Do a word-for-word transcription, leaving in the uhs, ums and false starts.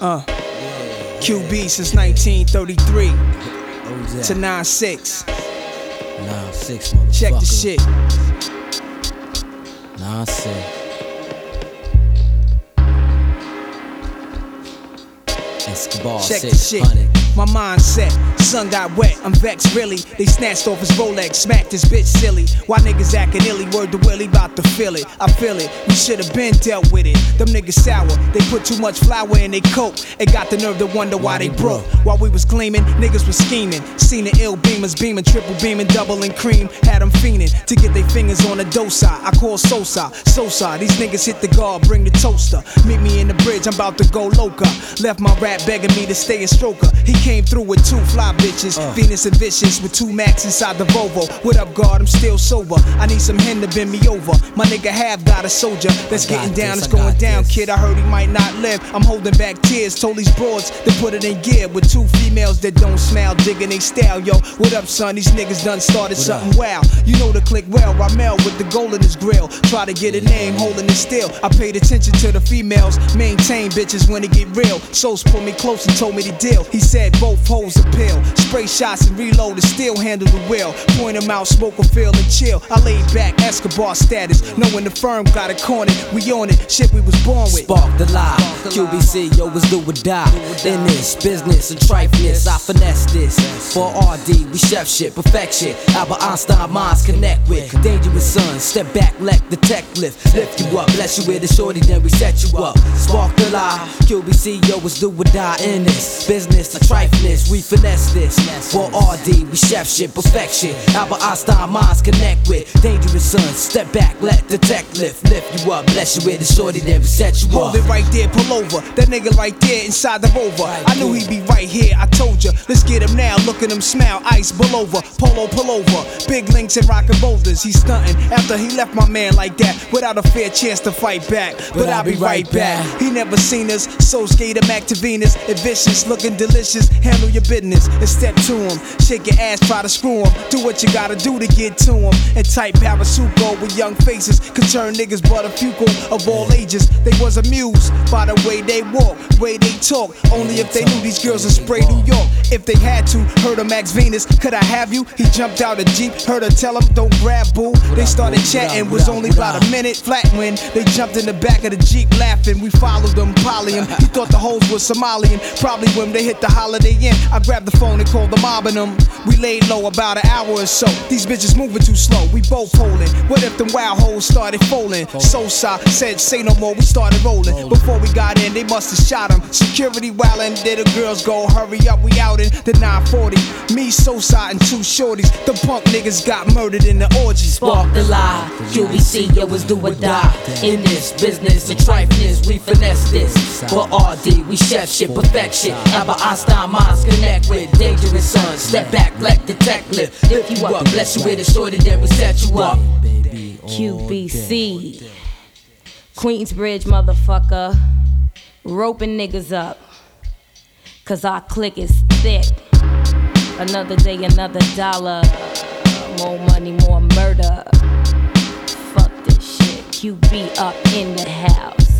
Uh, Q B since nineteen thirty-three to nine six. nine six, motherfucker. Check the shit. nine six. Escobar, check the shit. My mindset, sun got wet, I'm vexed really. They snatched off his Rolex, smacked his bitch silly. Why niggas acting illy, word to Willie, bout to feel it. I feel it, we should've been dealt with it. Them niggas sour, they put too much flour in they coke and got the nerve to wonder why they broke. While we was gleaming, niggas was scheming. Seen the ill beamers beaming, triple beaming, double and cream. Had them fiending to get their fingers on the dosa. I call Sosa, Sosa. These niggas hit the guard, bring the toaster. Meet me in the bridge, I'm about to go loca. Left my rap begging me to stay a stroker. He came through with two fly bitches, uh. Venus and Vicious with two Macs inside the Volvo. What up, guard? I'm still sober. I need some hen to bend me over. My nigga have got a soldier that's getting down. It's going down, kid. I heard he might not live. I'm holding back tears. Told these broads to put it in gear with two females that don't smile, digging they style. Yo, what up, son? These niggas done started what something wow. You know the click well. Ramel with the gold in his grill. Try to get a name, holding it still. I paid attention to the females. Maintain bitches when it get real. Souls pulled me close and told me the deal. He said both hoes appeal. Spray shots and reload and still handle the wheel. Point them out, smoke a feel and chill. I laid back, Escobar status. Knowing the firm got it cornered. We on it, shit we was born with. Spark the lie. Q B C, yo, was do or die. In this business and trifeness, I finesse this. For R D, we chef shit, perfection. Albert Einstein minds connect with. Dangerous sons, step back, let the tech lift. Lift you up, bless you with a shorty, then we set you up. Spark the lie. Q B C, yo, was do or die. In this business and trifeness, we finesse this. For R D, we chef shit, perfection. Albert Einstein minds connect with. Dangerous sons, step back, let the tech lift. Lift you up, bless you with a shorty, then we set you up. Hold it right there, pull over. That nigga right there inside the Rover. I knew he'd be right here, I told ya. Let's get him now, look at him smile. Ice, pull over, polo, pull over. Big links and rockin' boulders. He's stuntin' after he left my man like that, without a fair chance to fight back. But, but I'll be right back. back. He never seen us, so skate him back to Venus. And vicious, looking delicious. Handle your business and step to him. Shake your ass, try to screw him. Do what you gotta do to get to him. And type Parasuco with young faces could turn niggas butterfugal of all ages. They was amused by the way they walk, way they talk. Only if they knew these girls would spray New York. If they had to, heard of Max Venus, could I have you? He jumped out a Jeep, heard her tell him don't grab boo. They started chatting, was only about a minute flat when they jumped in the back of the Jeep laughing. We followed them, poly him. He thought the hoes was Somalian. Probably when they hit the Holiday Inn, I grabbed the phone and called the mob and them. We laid low about an hour or so. These bitches moving too slow, we both holding. What if them wild hoes started folding? Sosa said say no more, we started rolling. Before we got in, they must have shot him. Security wildin', did the girls go hurry up, we out in the nine forty. Me, Sosa, and two shorties. The punk niggas got murdered in the orgy. Spark the lie, Q B C, yo, was do or die. In this business and trifeness, we finesse this. For R D, we chef shit, perfection. Albert Einstein minds connect with. Dangerous sons, step back, let the tech lift. Lift you up, bless you with a shorty, then we set you up. Q B C, Queensbridge, motherfucker. Roping niggas up, cause our clique is thick. Another day, another dollar. More money, more murder. Fuck this shit. Q B up in the house.